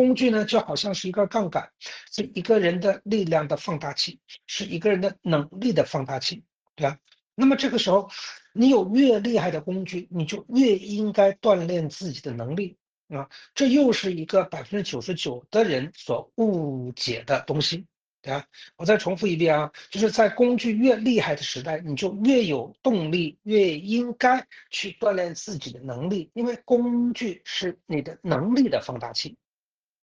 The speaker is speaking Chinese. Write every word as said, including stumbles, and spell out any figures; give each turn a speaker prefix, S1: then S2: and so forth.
S1: 工具呢，就好像是一个杠杆，是一个人的力量的放大器，是一个人的能力的放大器，对吧？那么这个时候，你有越厉害的工具，你就越应该锻炼自己的能力啊。这又是一个百分之九十九的人所误解的东西，对吧？我再重复一遍啊，就是在工具越厉害的时代，你就越有动力，越应该去锻炼自己的能力，因为工具是你的能力的放大器。